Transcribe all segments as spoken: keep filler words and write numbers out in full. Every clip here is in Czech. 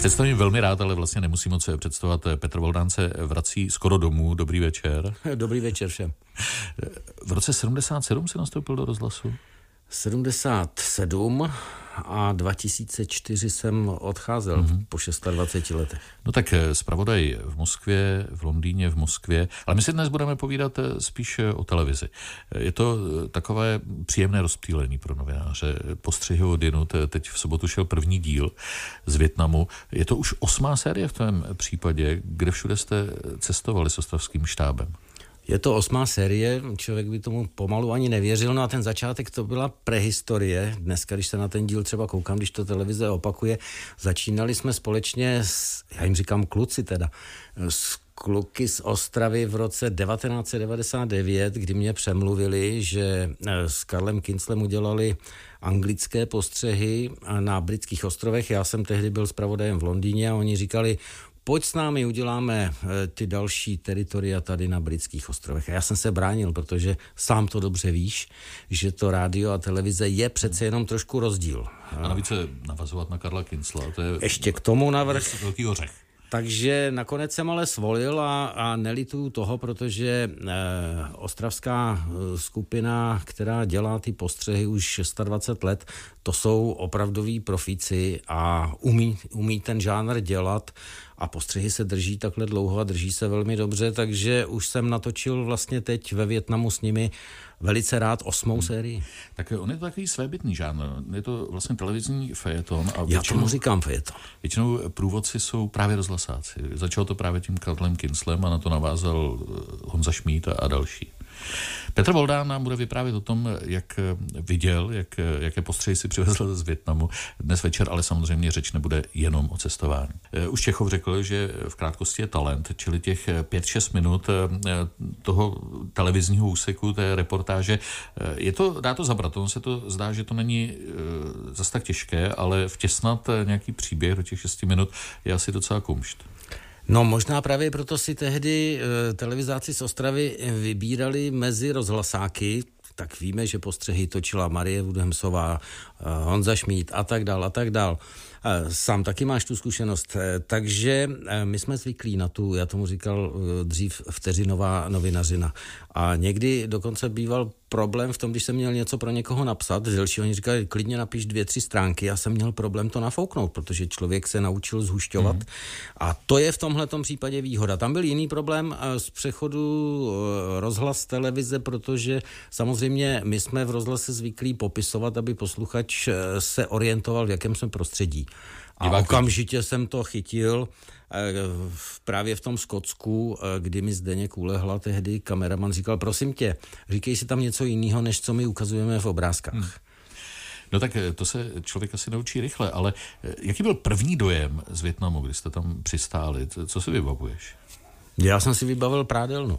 Představím velmi rád, ale vlastně nemusím moc představovat. Petr Voldán se vrací skoro domů. Dobrý večer. Dobrý večer všem. V roce sedmdesát sedm se nastoupil do rozhlasu? sedmdesát sedm a dva tisíce čtyři jsem odcházel mm-hmm. po dvaceti šesti letech. No tak zpravodaj v Moskvě, v Londýně, v Moskvě, ale my si dnes budeme povídat spíš o televizi. Je to takové příjemné rozptýlení pro novináře. Postřihy odinut, teď v sobotu šel první díl z Vietnamu. Je to už osmá série v tom případě, kde všude jste cestovali s ostravským štábem? Je to osmá série, člověk by tomu pomalu ani nevěřil, no a ten začátek to byla prehistorie. Dneska, když se na ten díl třeba koukám, když to televize opakuje, začínali jsme společně s, já jim říkám kluci teda, s kluky z Ostravy v roce devatenáct set devadesát devět, kdy mě přemluvili, že s Karlem Kinslem udělali anglické postřehy na britských ostrovech. Já jsem tehdy byl zpravodajem v Londýně a oni říkali, pojď s námi, uděláme ty další teritoria tady na britských ostrovech. A já jsem se bránil, protože sám to dobře víš, že to rádio a televize je přece jenom trošku rozdíl. A navíc se navazovat na Karla Kinsla, to je... Ještě k tomu navrch. Velký ořech. Takže nakonec jsem ale svolil a, a nelituju toho, protože eh, ostravská skupina, která dělá ty postřehy už dvacet šest let, to jsou opravdoví profíci a umí, umí ten žánr dělat a postřehy se drží takhle dlouho a drží se velmi dobře, takže už jsem natočil vlastně teď ve Vietnamu s nimi velice rád osmou hmm. sérii. Tak on je to takový svébytný žánr, je to vlastně televizní fejeton. A Já tomu říkám fejeton. Většinou průvodci jsou právě rozhlasáci. Začalo to právě tím Karlem Kinslem a na to navázal Honza Šmíd a, a další. Petr Voldán nám bude vyprávět o tom, jak viděl, jak, jaké postřehy si přivezl z Vietnamu. Dnes večer ale samozřejmě řeč nebude jenom o cestování. Už Čechov řekl, že v krátkosti je talent, čili těch pět šest minut toho televizního úseku, té reportáže. Je to, dá to zabrat, on se to zdá, že to není zas tak těžké, ale vtěsnat nějaký příběh do těch šesti minut je asi docela kumšt. No možná právě proto si tehdy e, televizáci z Ostravy vybírali mezi rozhlasáky, tak víme, že postřehy točila Marie Woodhamsová, e, Honza Šmíd a tak dál a tak dál. E, sám taky máš tu zkušenost, e, takže e, my jsme zvyklí na tu, já tomu říkal e, dřív vteřinová novinařina. A někdy dokonce býval problém v tom, když jsem měl něco pro někoho napsat, delší, oni říkali, klidně napiš dvě, tři stránky, já jsem měl problém to nafouknout, protože člověk se naučil zhušťovat. Mm. A to je v tomhletom případě výhoda. Tam byl jiný problém z přechodu rozhlas televize, protože samozřejmě my jsme v rozhlase zvyklí popisovat, aby posluchač se orientoval, v jakém jsme prostředí. A Diváky. Okamžitě jsem to chytil právě v tom Skotsku, kdy mi Zdeněk ulehla tehdy, kameraman říkal, prosím tě, říkej si tam něco jiného, než co my ukazujeme v obrázkách. Hmm. No tak to se člověk asi naučí rychle, ale jaký byl první dojem z Vietnamu, kdy jste tam přistáli? Co si vybavuješ? Já jsem si vybavil prádelnu.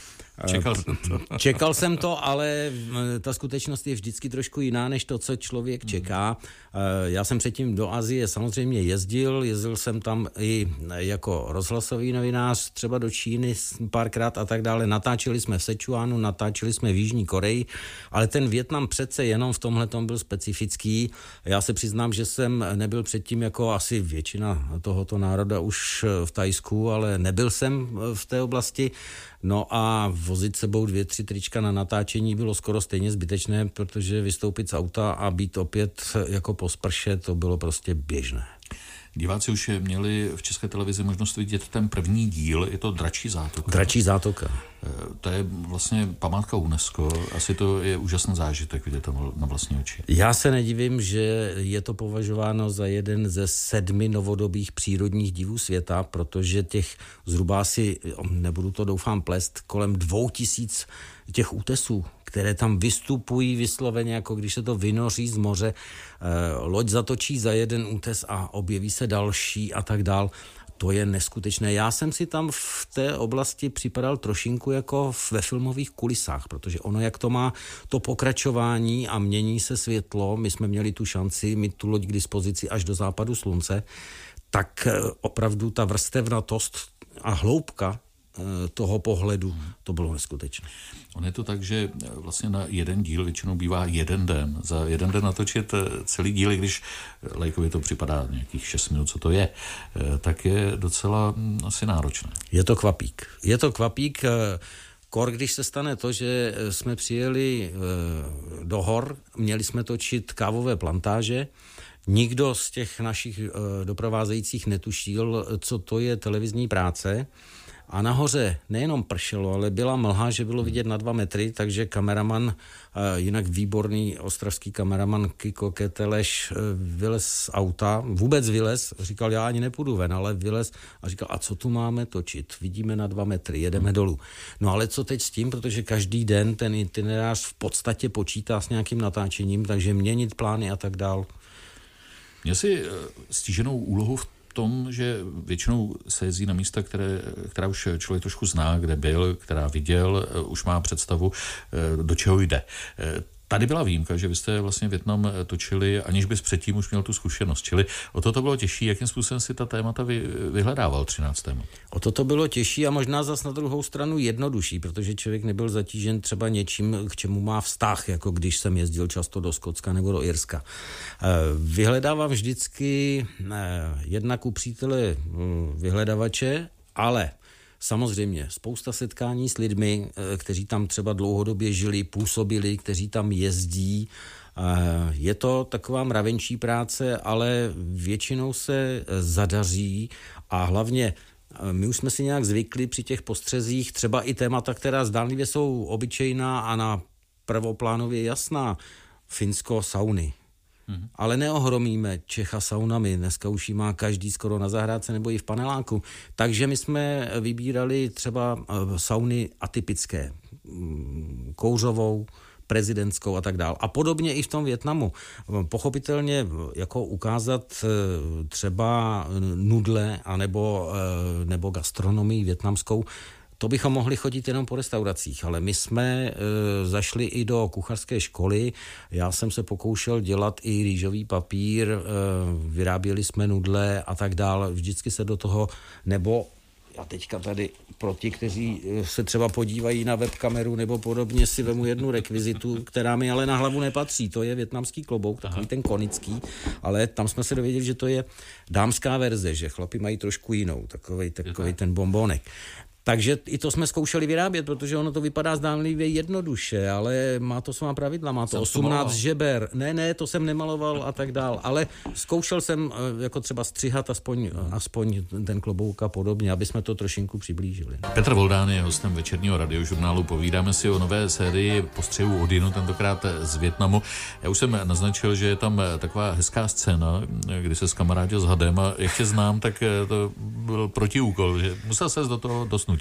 Čekal jsem to. Čekal jsem to, ale ta skutečnost je vždycky trošku jiná, než to, co člověk čeká. Já jsem předtím do Asie samozřejmě jezdil, jezdil jsem tam i jako rozhlasový novinář, třeba do Číny párkrát a tak dále. Natáčeli jsme v Sečuánu, natáčeli jsme v Jižní Koreji, ale ten Vietnam přece jenom v tomhletom byl specifický. Já se přiznám, že jsem nebyl předtím jako asi většina tohoto národa už v Thajsku, ale nebyl jsem v té oblasti. No a vozit sebou dvě, tři trička na natáčení bylo skoro stejně zbytečné, protože vystoupit z auta a být opět jako po sprše, to bylo prostě běžné. Diváci už měli v České televizi možnost vidět ten první díl, je to Dračí zátoka. Dračí zátoka. To je vlastně památka UNESCO, asi to je úžasný zážitek vidět tam na vlastní oči. Já se nedivím, že je to považováno za jeden ze sedmi novodobých přírodních divů světa, protože těch zhruba asi, nebudu to doufám plést, kolem dvou tisíc těch útesů, které tam vystupují vysloveně, jako když se to vynoří z moře, loď zatočí za jeden útes a objeví se další a tak dál. To je neskutečné. Já jsem si tam v té oblasti připadal trošinku jako ve filmových kulisách, protože ono, jak to má to pokračování a mění se světlo, my jsme měli tu šanci mít tu loď k dispozici až do západu slunce, tak opravdu ta vrstevnatost a hloubka toho pohledu, to bylo neskutečné. On je to tak, že vlastně na jeden díl většinou bývá jeden den. Za jeden den natočit celý díl, když laikovi to připadá nějakých šest minut, co to je, tak je docela asi náročné. Je to kvapík. Je to kvapík, kor, když se stane to, že jsme přijeli do hor, měli jsme točit kávové plantáže, nikdo z těch našich doprovázejících netušil, co to je televizní práce. A nahoře nejenom pršelo, ale byla mlha, že bylo vidět na dva metry, takže kameraman, jinak výborný ostravský kameraman Kiko Keteleš vylez z auta, vůbec vylez, říkal, já ani nepůjdu ven, ale vylez a říkal, a co tu máme točit? Vidíme na dva metry, jedeme dolů. No ale co teď s tím, protože každý den ten itinerář v podstatě počítá s nějakým natáčením, takže měnit plány a tak dál. Měl jsi stíženou úlohu v tom, že většinou se jezdí na místa, které, která už člověk trošku zná, kde byl, která viděl, už má představu, do čeho jde. Tady byla výjimka, že vy jste vlastně Vietnam točili, aniž bys předtím už měl tu zkušenost. Čili o to to bylo těžší. Jakým způsobem si ta témata vy, vyhledával třináct témat? O to to bylo těžší a možná zas na druhou stranu jednodušší, protože člověk nebyl zatížen třeba něčím, k čemu má vztah, jako když jsem jezdil často do Skotska nebo do Irska. Vyhledávám vždycky jednak u přítele vyhledavače, ale samozřejmě spousta setkání s lidmi, kteří tam třeba dlouhodobě žili, působili, kteří tam jezdí. Je to taková mravenčí práce, ale většinou se zadaří a hlavně my už jsme si nějak zvykli při těch postřezích, třeba i témata, která zdánlivě jsou obyčejná a na prvoplánově jasná. Finsko, sauny. Hmm. Ale neohromíme Čecha saunami, dneska už jí má každý skoro na zahrádce nebo i v paneláku. Takže my jsme vybírali třeba sauny atypické, kouřovou, prezidentskou a tak dál. A podobně i v tom Vietnamu. Pochopitelně jako ukázat třeba nudle anebo, nebo gastronomii vietnamskou, to bychom mohli chodit jenom po restauracích, ale my jsme e, zašli i do kuchařské školy. Já jsem se pokoušel dělat i rýžový papír, e, vyráběli jsme nudle a tak dále. Vždycky se do toho, nebo já teďka tady pro ti, kteří se třeba podívají na webkameru nebo podobně, si vemu jednu rekvizitu, která mi ale na hlavu nepatří. To je vietnamský klobouk, takový Aha. ten konický, ale tam jsme se dověděli, že to je dámská verze, že chlapi mají trošku jinou, takovej, takovej ten bombonek. Takže i to jsme zkoušeli vyrábět, protože ono to vypadá zdánlivě jednoduše, ale má to svá pravidla, má to osmnáct žeber. Ne, ne, to jsem nemaloval a tak dál, ale zkoušel jsem jako třeba střihat aspoň, aspoň ten klobouk a podobně, aby jsme to trošinku přiblížili. Petr Voldán je hostem večerního radiožurnálu. Povídáme si o nové sérii postřehů Odinu, tentokrát z Vietnamu. Já už jsem naznačil, že je tam taková hezká scéna, kdy se skamarádil s hadem a jak tě znám, tak to byl protiúkol, že musel ses do toho dostnout.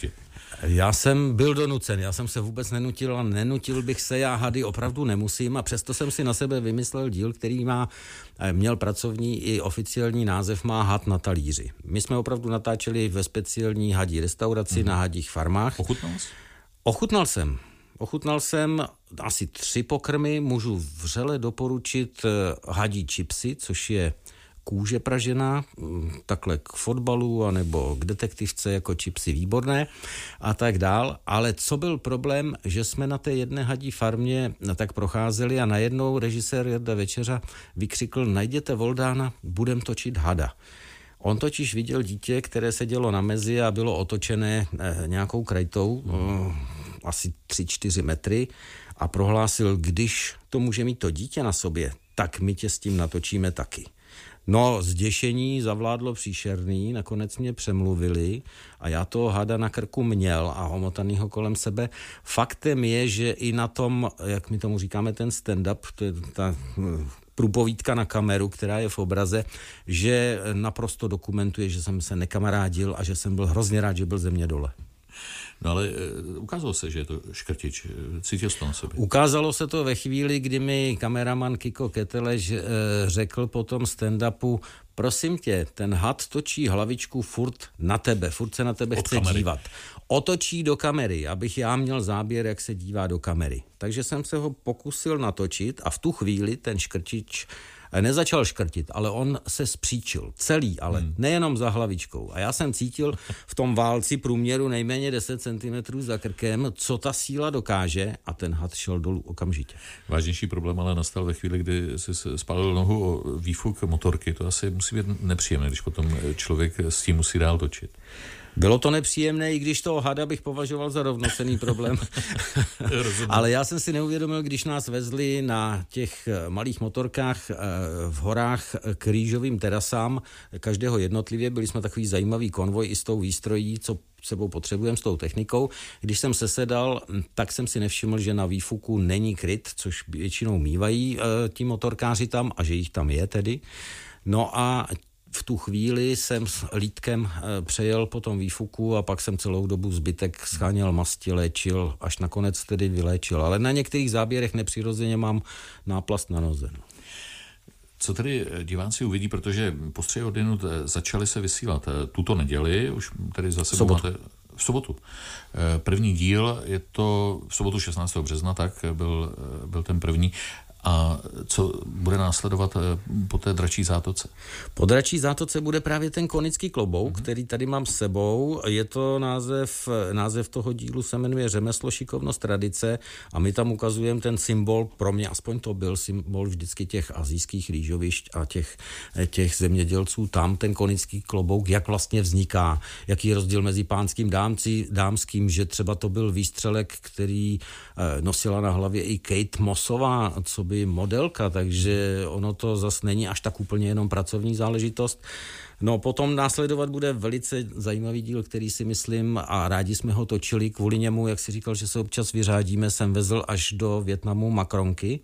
Já jsem byl donucen, já jsem se vůbec nenutil a nenutil bych se, já hady opravdu nemusím a přesto jsem si na sebe vymyslel díl, který má, měl pracovní i oficiální název, má had na talíři. My jsme opravdu natáčeli ve speciální hadí restauraci hmm. na hadích farmách. Ochutnal jsi? Ochutnal jsem. Ochutnal jsem asi tři pokrmy, můžu vřele doporučit hadí chipsy, což je kůže pražená, takhle k fotbalu anebo k detektivce jako chipsy výborné a tak dál. Ale co byl problém, že jsme na té jedné hadí farmě tak procházeli a najednou režisér Jarda Večeřa vykřikl, najděte Voldána, budem točit hada. On totiž viděl dítě, které sedělo na mezi a bylo otočené nějakou krajtou, hmm. asi tři čtyři metry a prohlásil, když to může mít to dítě na sobě, tak my tě s tím natočíme taky. No, zděšení zavládlo příšerný, nakonec mě přemluvili a já toho hada na krku měl a homotanýho kolem sebe. Faktem je, že i na tom, jak my tomu říkáme, ten stand-up, to je ta průpovídka na kameru, která je v obraze, že naprosto dokumentuje, že jsem se nekamarádil a že jsem byl hrozně rád, že byl ze mě dole. No ale ukázalo se, že je to škrtič. Cítil jsi to na sobě? Ukázalo se to ve chvíli, kdy mi kameraman Kiko Keteleš řekl po tom stand-upu, prosím tě, ten had točí hlavičku furt na tebe, furt se na tebe Od chce kamery. dívat. Otočí do kamery, abych já měl záběr, jak se dívá do kamery. Takže jsem se ho pokusil natočit a v tu chvíli ten škrtič nezačal škrtit, ale on se spříčil, celý, ale hmm. nejenom za hlavičkou. A já jsem cítil v tom válci průměru nejméně deset centimetrů za krkem, co ta síla dokáže, a ten had šel dolů okamžitě. Vážnější problém ale nastal ve chvíli, kdy si spálil nohu o výfuk motorky. To asi musí být nepříjemné, když potom člověk s tím musí dál točit. Bylo to nepříjemné, i když toho hada bych považoval za rovnocenný problém. Ale já jsem si neuvědomil, když nás vezli na těch malých motorkách v horách k rýžovým terasám, každého jednotlivě, byli jsme takový zajímavý konvoj i s tou výstrojí, co sebou potřebujeme, s tou technikou. Když jsem sesedal, tak jsem si nevšiml, že na výfuku není kryt, což většinou mívají ti motorkáři tam, a že jich tam je tedy. No a v tu chvíli jsem s lítkem přejel po tom výfuku a pak jsem celou dobu zbytek scháněl masti, léčil, až nakonec tedy vyléčil. Ale na některých záběrech nepřirozeně mám náplast na noze. Co tedy diváci uvidí, protože postřehy odinut začaly se vysílat tuto neděli, už tedy zase sobotu. máte v sobotu. První díl je to v sobotu šestnáctého března, tak byl, byl ten první. A co bude následovat po té Dračí zátoce? Po Dračí zátoce bude právě ten konický klobouk, mm-hmm. který tady mám s sebou. Je to název, název toho dílu se jmenuje Řemeslo, šikovnost, tradice, a my tam ukazujeme ten symbol, pro mě aspoň to byl symbol vždycky těch asijských rýžovišť a těch, těch zemědělců. Tam ten konický klobouk, jak vlastně vzniká, jaký je rozdíl mezi pánským dámcí, dámským, že třeba to byl výstřelek, který nosila na hlavě i Kate Mossová, co by modelka, takže ono to zas není až tak úplně jenom pracovní záležitost. No potom následovat bude velice zajímavý díl, který si myslím, a rádi jsme ho točili kvůli němu, jak si říkal, že se občas vyřádíme, jsem vezl až do Vietnamu makronky,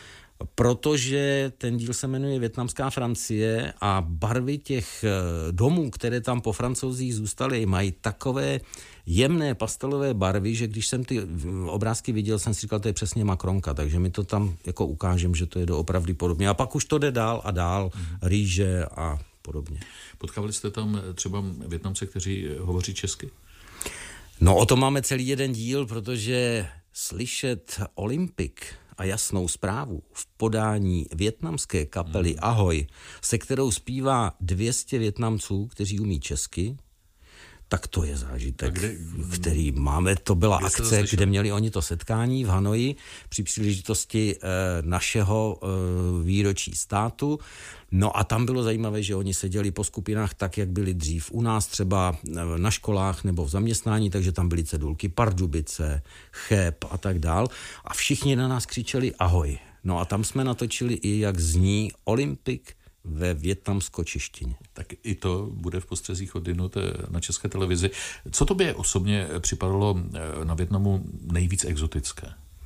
protože ten díl se jmenuje Vietnamská Francie a barvy těch domů, které tam po Francouzích zůstaly, mají takové jemné pastelové barvy, že když jsem ty obrázky viděl, jsem si říkal, to je přesně makronka, takže mi to tam jako ukážem, že to je doopravdy podobně. A pak už to jde dál a dál, rýže a podobně. Potkávali jste tam třeba Vietnamce, kteří hovoří česky? No o tom máme celý jeden díl, protože slyšet Olympik a jasnou zprávu v podání vietnamské kapely Ahoj, se kterou zpívá dvě stě Vietnamců, kteří umí česky, tak to je zážitek, kde, který máme. To byla akce, kde měli oni to setkání v Hanoji při příležitosti e, našeho e, výročí státu. No a tam bylo zajímavé, že oni seděli po skupinách tak, jak byli dřív u nás, třeba na školách nebo v zaměstnání, takže tam byly cedulky Pardubice, Cheb a tak dál. A všichni na nás křičeli ahoj. No a tam jsme natočili i, jak zní Olympik ve vietnamsko-češtině. Tak i to bude v postřezích odinut na České televizi. Co tobě osobně připadalo na Vietnamu nejvíc exotické?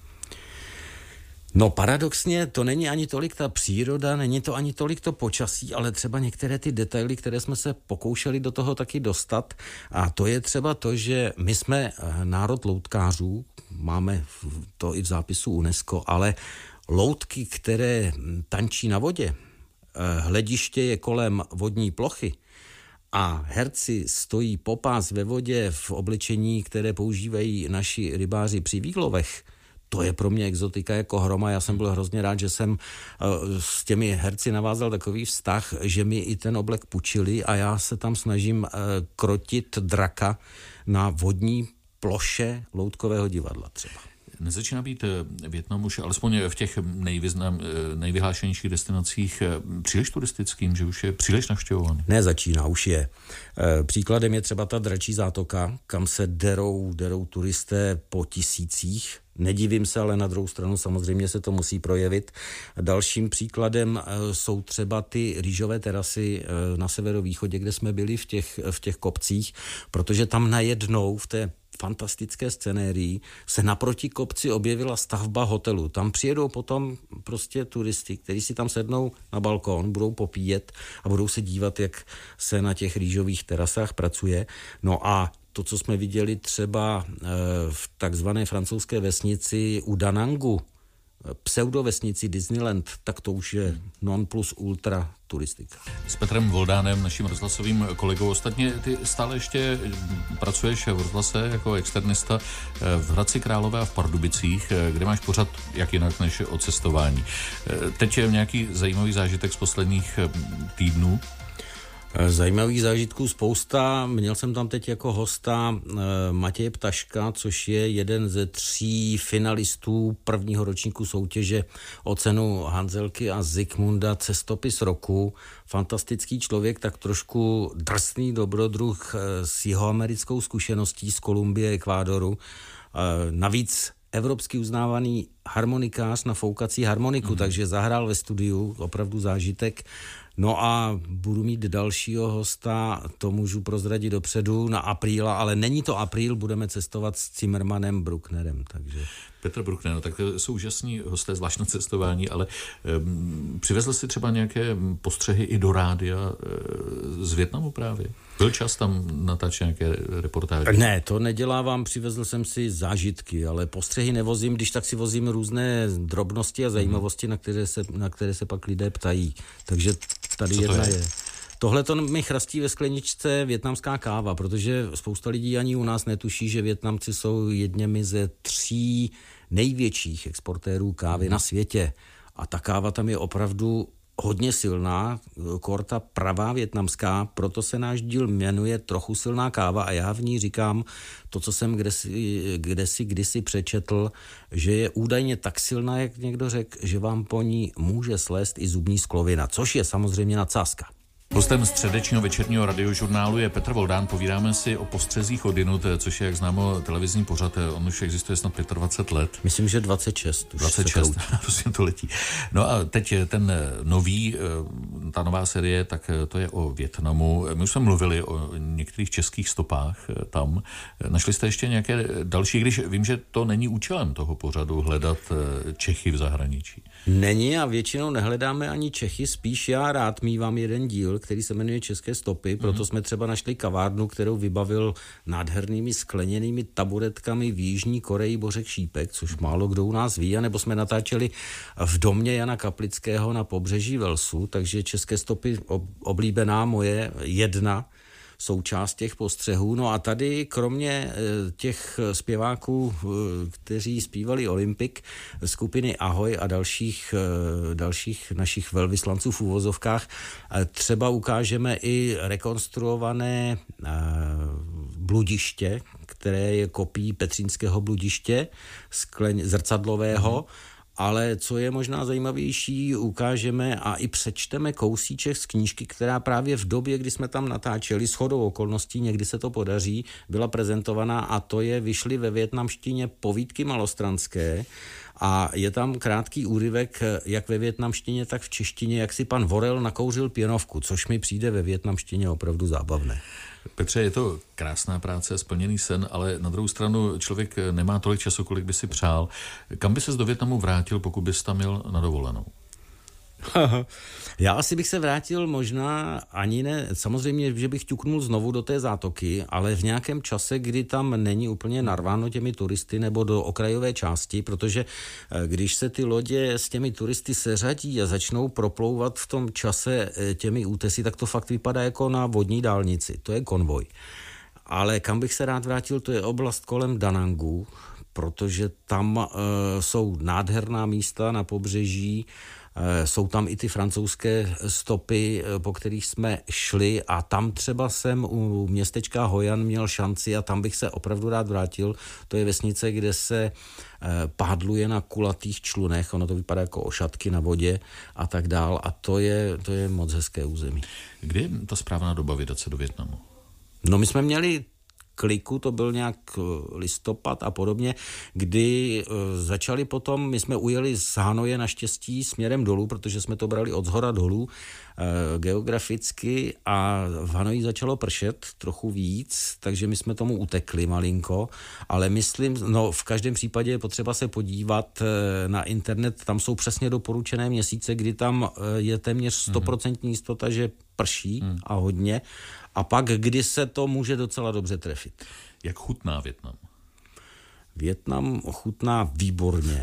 No paradoxně to není ani tolik ta příroda, není to ani tolik to počasí, ale třeba některé ty detaily, které jsme se pokoušeli do toho taky dostat. A to je třeba to, že my jsme národ loutkářů, máme to i v zápisu UNESCO, ale loutky, které tančí na vodě, hlediště je kolem vodní plochy a herci stojí popás ve vodě v oblečení, které používají naši rybáři při výlovech, to je pro mě exotika jako hroma. Já jsem byl hrozně rád, že jsem s těmi herci navázal takový vztah, že mi i ten oblek půjčili a já se tam snažím krotit draka na vodní ploše loutkového divadla třeba. Nezačíná být Vietnam už alespoň v těch nejvyznam, nejvyhlášenějších destinacích příliš turistickým, že už je příliš navštěvovaný? Ne, začíná, už je. Příkladem je třeba ta Dračí zátoka, kam se derou, derou turisté po tisících. Nedivím se, ale na druhou stranu samozřejmě se to musí projevit. Dalším příkladem jsou třeba ty rýžové terasy na severovýchodě, kde jsme byli v těch, v těch kopcích, protože tam najednou v té fantastické scenérii se naproti kopci objevila stavba hotelu. Tam přijedou potom prostě turisti, kteří si tam sednou na balkón, budou popíjet a budou se dívat, jak se na těch rýžových terasách pracuje. No a to, co jsme viděli třeba v takzvané francouzské vesnici u Da Nangu, pseudovesnici Disneyland, tak to už je non plus ultra turistika. S Petrem Voldánem, naším rozhlasovým kolegou. Ostatně ty stále ještě pracuješ v rozhlase jako externista v Hradci Králové a v Pardubicích, kde máš pořad jak jinak než o cestování. Teď je nějaký zajímavý zážitek z posledních týdnů? Zajímavých zážitků spousta. Měl jsem tam teď jako hosta Matěje Ptaška, což je jeden ze tří finalistů prvního ročníku soutěže o cenu Hanzelky a Zikmunda Cestopis roku. Fantastický člověk, tak trošku drsný dobrodruh s jihoamerickou zkušeností z Kolumbie, Ekvádoru. Navíc evropsky uznávaný harmonikář na foukací harmoniku, mm. takže zahrál ve studiu, opravdu zážitek. No a budu mít dalšího hosta, to můžu prozradit dopředu, na apríla, ale není to apríl, budeme cestovat s Zimmermanem Brucknerem, takže... Petr Bruckner, no tak jsou úžasní hosté, zvlášť na cestování, ale um, přivezl si třeba nějaké postřehy i do rádia uh, z Vietnamu právě? Byl čas tam natáčet nějaké reportáže? Ne, to nedělávám, přivezl jsem si zážitky, ale postřehy nevozím, když tak si vozím různé drobnosti a zajímavosti, mm. na, které se, na které se pak lidé ptají. Takže tady jedna je. je. Tohle to mi chrastí ve skleničce vietnamská káva, protože spousta lidí ani u nás netuší, že Vietnamci jsou jedněmi ze tří největších exportérů kávy na světě. A ta káva tam je opravdu hodně silná, korta pravá vietnamská, proto se náš díl jmenuje Trochu silná káva a já v ní říkám to, co jsem kdesi, kdesi kdysi přečetl, že je údajně tak silná, jak někdo řekl, že vám po ní může slést i zubní sklovina, což je samozřejmě nadsázka. Hostem středečního večerního radiožurnálu je Petr Voldán. Povídáme si o postřezích odinut, což je, jak známo, televizní pořad. On už existuje snad dvacet pět let. Myslím, že dvacet šest. Už dvacet šest, prostě to letí. No a teď ten nový, ta nová série, tak to je o Vietnamu. My už jsme mluvili o některých českých stopách tam. Našli jste ještě nějaké další, když vím, že to není účelem toho pořadu hledat Čechy v zahraničí. Není a většinou nehledáme ani Čechy, spíš já rád mívám jeden díl, který se jmenuje České stopy, proto mm. jsme třeba našli kavárnu, kterou vybavil nádhernými skleněnými taburetkami v Jižní Koreji Bořek Šípek, což málo kdo u nás ví, anebo jsme natáčeli v domě Jana Kaplického na pobřeží Velsu, takže České stopy oblíbená moje jedna součást těch postřehů. No a tady kromě těch zpěváků, kteří zpívali Olympik, skupiny Ahoj a dalších, dalších našich velvyslanců v úvozovkách, třeba ukážeme i rekonstruované bludiště, které je kopií petřínského bludiště skleň, zrcadlového, mm. Ale co je možná zajímavější, ukážeme a i přečteme kousíček z knížky, která právě v době, kdy jsme tam natáčeli, shodou okolností, někdy se to podaří, byla prezentovaná a to je Vyšly ve vietnamštině povídky malostranské a je tam krátký úryvek jak ve vietnamštině, tak v češtině, jak si pan Vorel nakouřil pěnovku, což mi přijde ve vietnamštině opravdu zábavné. Petře, je to krásná práce, splněný sen, ale na druhou stranu člověk nemá tolik času, kolik by si přál. Kam by ses do Vietnamu vrátil, pokud bys tam měl na dovolenou? Já asi bych se vrátil možná ani ne, samozřejmě, že bych ťuknul znovu do té zátoky, ale v nějakém čase, kdy tam není úplně narváno těmi turisty nebo do okrajové části, protože když se ty lodě s těmi turisty seřadí a začnou proplouvat v tom čase těmi útesy, tak to fakt vypadá jako na vodní dálnici, to je konvoj. Ale kam bych se rád vrátil, to je oblast kolem Da Nangu, protože tam uh, jsou nádherná místa na pobřeží, jsou tam i ty francouzské stopy, po kterých jsme šli a tam třeba jsem u městečka Hojan měl šanci a tam bych se opravdu rád vrátil. To je vesnice, kde se pádluje na kulatých člunech, ono to vypadá jako ošatky na vodě a tak dál a to je, to je moc hezké území. Kdy je ta správná doba vydat se do Vietnamu? No my jsme měli kliku, to byl nějak listopad a podobně, kdy začali potom, my jsme ujeli z Hanoje naštěstí směrem dolů, protože jsme to brali od zhora dolů e, geograficky a v Hanoji začalo pršet trochu víc, takže my jsme tomu utekli malinko, ale myslím, no v každém případě je potřeba se podívat e, na internet, tam jsou přesně doporučené měsíce, kdy tam e, je téměř stoprocentní jistota, že prší hmm. a hodně. A pak, kdy se to může docela dobře trefit. Jak chutná Vietnam? Vietnam chutná výborně.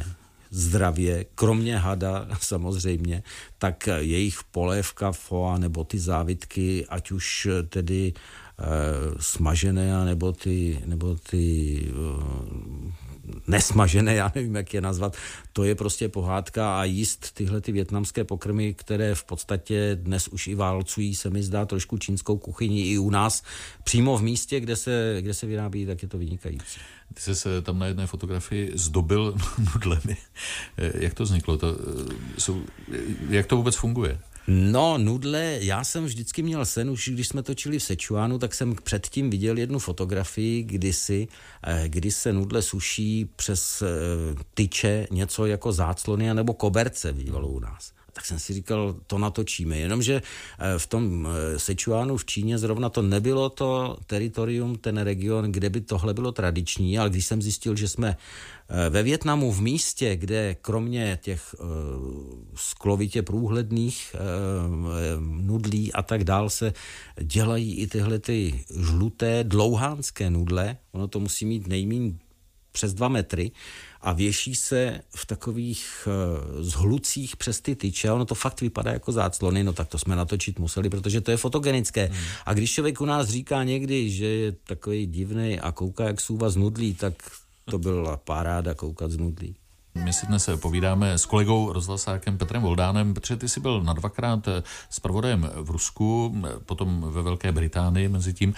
zdravě, kromě hada samozřejmě, tak jejich polévka, foa nebo ty závitky, ať už tedy e, smažené, nebo ty, nebo ty e, nesmažené, já nevím, jak je nazvat, to je prostě pohádka a jíst tyhle ty vietnamské pokrmy, které v podstatě dnes už i válcují, se mi zdá trošku čínskou kuchyni i u nás, přímo v místě, kde se, kde se vyrábí, tak je to vynikající. Ty jsi se tam na jedné fotografii zdobil nudlemi. Jak to vzniklo? To, jsou, jak to vůbec funguje? No, nudle, já jsem vždycky měl sen, už když jsme točili v Sečuánu, tak jsem předtím viděl jednu fotografii, kdysi, kdy se nudle suší přes tyče něco jako záclony nebo koberce bývalo u nás. Tak jsem si říkal, to natočíme, jenomže v tom Sečuánu v Číně zrovna to nebylo to teritorium, ten region, kde by tohle bylo tradiční, ale když jsem zjistil, že jsme ve Vietnamu v místě, kde kromě těch uh, sklovitě průhledných uh, nudlí a tak dál se dělají i tyhle ty žluté dlouhánské nudle, ono to musí mít nejméně přes dva metry a věší se v takových uh, zhlucích přes ty tyče, ono to fakt vypadá jako záclony, no tak to jsme natočit museli, protože to je fotogenické. Hmm. A když člověk u nás říká někdy, že je takový divnej a kouká jak sůva z nudlí, tak to byla paráda koukat z nudlí. My si dnes povídáme s kolegou rozhlasákem Petrem Voldánem. Petře, ty jsi byl na dvakrát zpravodajem v Rusku, potom ve Velké Británii mezi tím.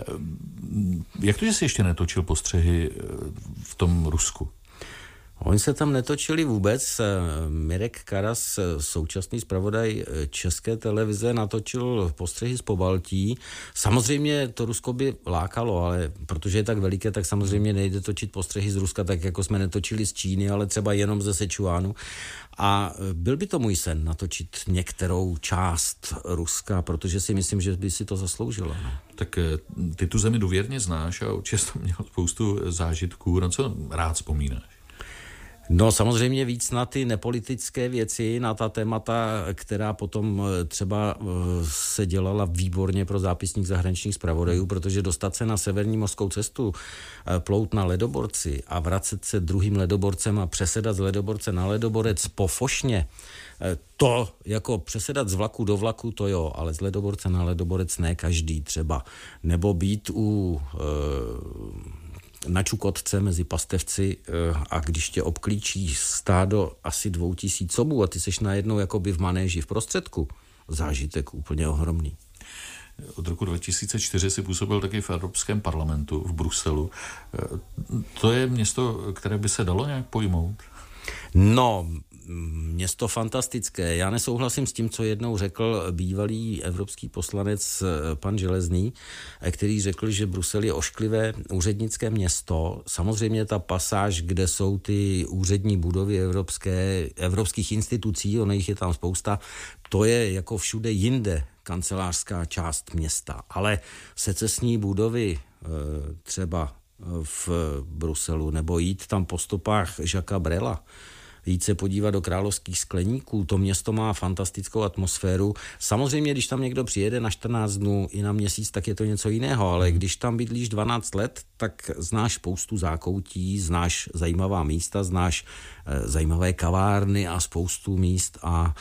Jak to, že jsi ještě netočil postřehy v tom Rusku? Oni se tam netočili vůbec. Mirek Karas, současný zpravodaj České televize, natočil postřehy z Pobaltí. Samozřejmě to Rusko by lákalo, ale protože je tak veliké, tak samozřejmě nejde točit postřehy z Ruska, tak jako jsme netočili z Číny, ale třeba jenom ze Sečuánu. A byl by to můj sen natočit některou část Ruska, protože si myslím, že by si to zasloužilo. No. Tak ty tu zemi důvěrně znáš a určitě jsi měl spoustu zážitků. Na co rád vzpomínáš? No samozřejmě víc na ty nepolitické věci, na ta témata, která potom třeba se dělala výborně pro zápisník zahraničních zpravodajů, protože dostat se na severní mořskou cestu, plout na ledoborci a vracet se druhým ledoborcem a přesedat z ledoborce na ledoborec po Fošně, to jako přesedat z vlaku do vlaku, to jo, ale z ledoborce na ledoborec ne každý třeba. Nebo být u... E, na Čukotce mezi pastevci a když tě obklíčí stádo asi dvou tisíc sobů a ty seš najednou jakoby v manéži v prostředku, zážitek úplně ohromný. Od roku dva tisíce čtyři si působil taky v Evropském parlamentu v Bruselu. To je město, které by se dalo nějak pojmout? No, město fantastické. Já nesouhlasím s tím, co jednou řekl bývalý evropský poslanec pan Železný, který řekl, že Brusel je ošklivé úřednické město. Samozřejmě ta pasáž, kde jsou ty úřední budovy evropské, evropských institucí, ono jich je tam spousta, to je jako všude jinde kancelářská část města. Ale secesní budovy třeba v Bruselu nebo jít tam po stopách Jacquesa Brela, jít se podívat do královských skleníků, to město má fantastickou atmosféru. Samozřejmě, když tam někdo přijede na čtrnáct dnů i na měsíc, tak je to něco jiného, ale když tam bydlíš dvanáct let, tak znáš spoustu zákoutí, znáš zajímavá místa, znáš e, zajímavé kavárny a spoustu míst a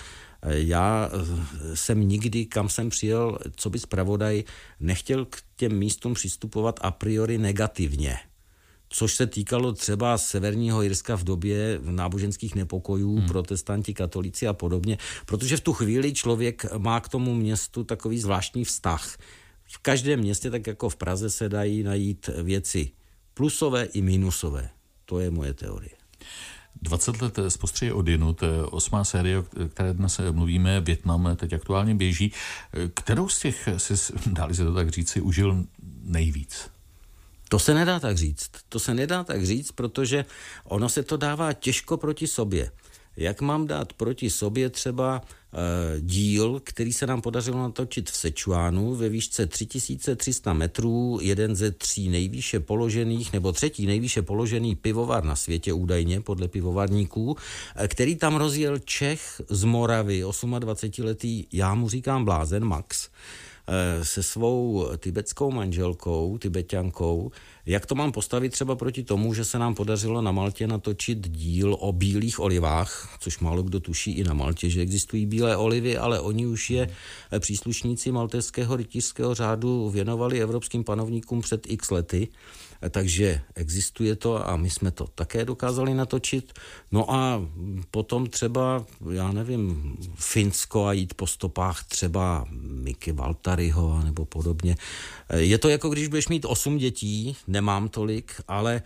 já jsem nikdy, kam jsem přijel, co by zpravodaj, nechtěl k těm místům přistupovat a priori negativně. Což se týkalo třeba Severního Irska v době náboženských nepokojů, hmm. protestanti, katolíci a podobně, protože v tu chvíli člověk má k tomu městu takový zvláštní vztah. V každém městě, tak jako v Praze, se dají najít věci plusové i minusové. To je moje teorie. dvacet let z postřehy odjinud, osmá série, o které dnes mluvíme, Vietnam teď aktuálně běží. Kterou z těch, si, dá-li se to tak říct, si užil nejvíc? To se nedá tak říct. To se nedá tak říct, protože ono se to dává těžko proti sobě. Jak mám dát proti sobě třeba e, díl, který se nám podařilo natočit v Sečuánu ve výšce tři tisíce tři sta metrů, jeden ze tří nejvýše položených, nebo třetí nejvýše položený pivovar na světě údajně, podle pivovarníků, e, který tam rozjel Čech z Moravy, dvacetiosmiletý, já mu říkám blázen, Max, se svou tibetskou manželkou, tibeťankou, Jak to mám postavit třeba proti tomu, že se nám podařilo na Maltě natočit díl o bílých olivách, což málo kdo tuší i na Maltě, že existují bílé olivy, ale oni už je příslušníci maltéského rytířského řádu věnovali evropským panovníkům před x lety. Takže existuje to a my jsme to také dokázali natočit. No a potom třeba, já nevím, Finsko a jít po stopách třeba Miky Valtariho nebo podobně. Je to jako když budeš mít osm dětí, nemám tolik, ale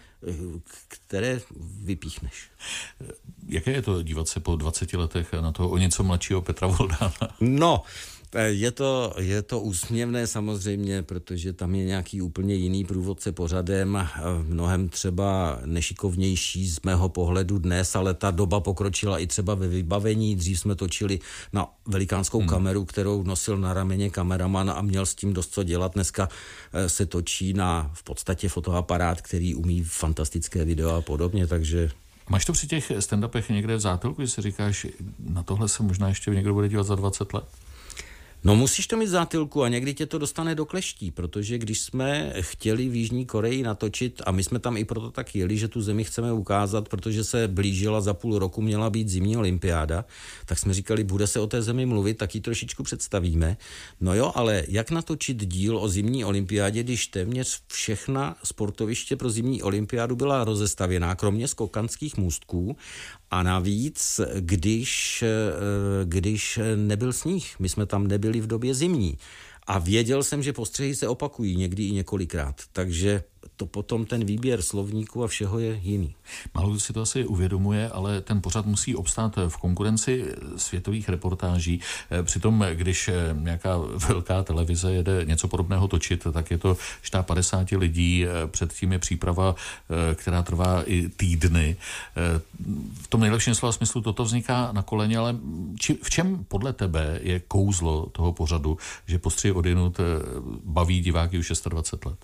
které vypíchneš. Jaké je to dívat se po dvaceti letech na toho o něco mladšího Petra Voldána? No, Je to, je to úsměvné samozřejmě, protože tam je nějaký úplně jiný průvodce pořadem, mnohem třeba nešikovnější z mého pohledu dnes, ale ta doba pokročila i třeba ve vybavení. Dřív jsme točili na velikánskou hmm. kameru, kterou nosil na rameně kameraman a měl s tím dost co dělat. Dneska se točí na v podstatě fotoaparát, který umí fantastické video a podobně, takže... Máš to při těch stand-upech někde v zátelku, že si říkáš, na tohle se možná ještě někdo bude dívat za dvacet let? No musíš to mít zátilku a někdy tě to dostane do kleští, protože když jsme chtěli v Jižní Koreji natočit, a my jsme tam i proto tak jeli, že tu zemi chceme ukázat, protože se blížila, za půl roku měla být zimní olympiáda, tak jsme říkali, bude se o té zemi mluvit, tak ji trošičku představíme. No jo, ale jak natočit díl o zimní olympiádě, když téměř všechna sportoviště pro zimní olympiádu byla rozestavěná, kromě skokanských můstků. A navíc, když, když nebyl sníh, my jsme tam nebyli v době zimní. A věděl jsem, že postřehy se opakují někdy i několikrát. Takže to potom ten výběr slovníků a všeho je jiný. Málo si to asi uvědomuje, ale ten pořad musí obstát v konkurenci světových reportáží. Přitom, když nějaká velká televize jede něco podobného točit, tak je to štáb padesáti lidí, předtím je příprava, která trvá i týdny. V tom nejlepším slova smyslu toto vzniká na koleně, ale či, v čem podle tebe je kouzlo toho pořadu, že postřihy odjinud baví diváky už dvacet šest let?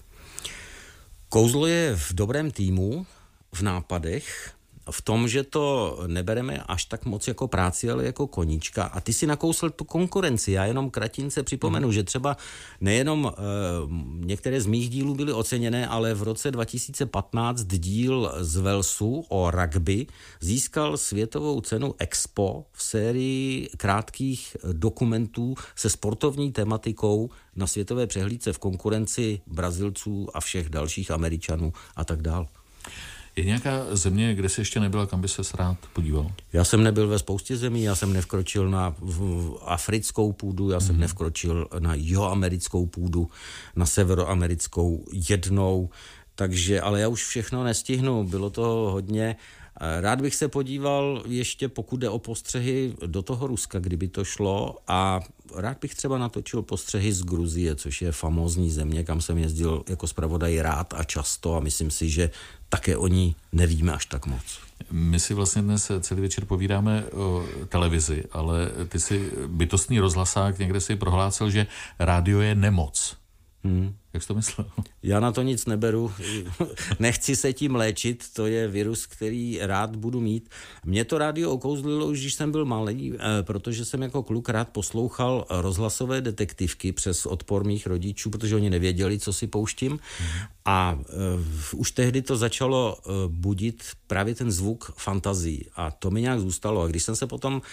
Kouzlo je v dobrém týmu, v nápadech, v tom, že to nebereme až tak moc jako práci, ale jako koníčka. A ty si nakousl tu konkurenci. Já jenom kratince připomenu, hmm. že třeba nejenom e, některé z mých dílů byly oceněné, ale v roce dva tisíce patnáct díl z Walesu o rugby získal světovou cenu Expo v sérii krátkých dokumentů se sportovní tematikou na světové přehlídce v konkurenci Brazilců a všech dalších Američanů a tak dál. Je nějaká země, kde jsi ještě nebyla, kam by ses rád podíval? Já jsem nebyl ve spoustě zemí, já jsem nevkročil na africkou půdu, já jsem mm. nevkročil na jihoamerickou půdu, na severoamerickou jednou, takže, ale já už všechno nestihnu, bylo to hodně. Rád bych se podíval ještě, pokud jde o postřehy, do toho Ruska, kdyby to šlo, a rád bych třeba natočil postřehy z Gruzie, což je famózní země, kam jsem jezdil jako zpravodaj rád a často a myslím si, že také o ní nevíme až tak moc. My si vlastně dnes celý večer povídáme o televizi, ale ty si bytostný rozhlasák, někde si prohlásil, že rádio je nemoc. Hmm. Jak jsi to myslel? Já na to nic neberu. Nechci se tím léčit, to je virus, který rád budu mít. Mě to rádio okouzlilo už, když jsem byl malý, protože jsem jako kluk rád poslouchal rozhlasové detektivky přes odpor mých rodičů, protože oni nevěděli, co si pouštím. Hmm. A uh, už tehdy to začalo uh, budit právě ten zvuk fantazii. A to mi nějak zůstalo. A když jsem se potom uh,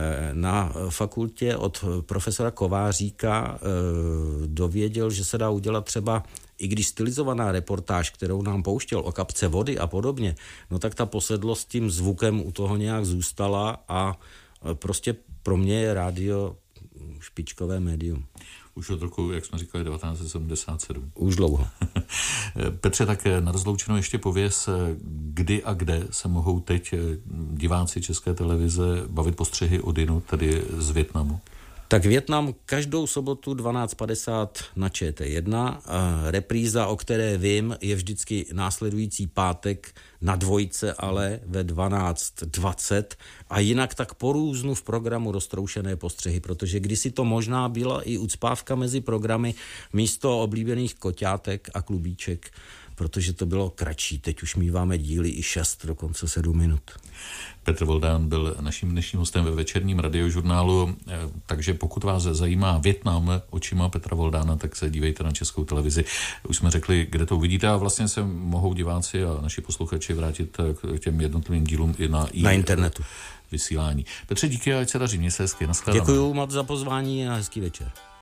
na fakultě od profesora Kováříka uh, dověděl, že se dá udělat třeba, i když stylizovaná reportáž, kterou nám pouštěl o kapce vody a podobně, no tak ta posedlost tím zvukem u toho nějak zůstala a prostě pro mě je rádio špičkové médium. Už od roku, jak jsme říkali, devatenáct set sedmdesát sedm. Už dlouho. Petře, tak na rozloučenou ještě pověz, kdy a kde se mohou teď diváci České televize bavit postřehy odjinud, tedy z Vietnamu? Tak Vietnam každou sobotu dvanáct padesát na Č T jedna. Repríza, o které vím, je vždycky následující pátek na dvojce, ale ve dvanáct dvacet. A jinak tak po různu v programu Roztroušené postřehy, protože kdysi to možná byla i ucpávka mezi programy místo oblíbených koťátek a klubíček. protože to bylo kratší. Teď už míváme díly i šest, dokonce sedm minut. Petr Voldán byl naším dnešním hostem ve večerním radiožurnálu, takže pokud vás zajímá Vietnam očima Petra Voldána, tak se dívejte na Českou televizi. Už jsme řekli, kde to uvidíte a vlastně se mohou diváci a naši posluchači vrátit k těm jednotlivým dílům i na, na internetu. Vysílání. Petře, díky a ať se daří, měj se hezky. Naschledanou. Děkuju moc za pozvání a hezký večer.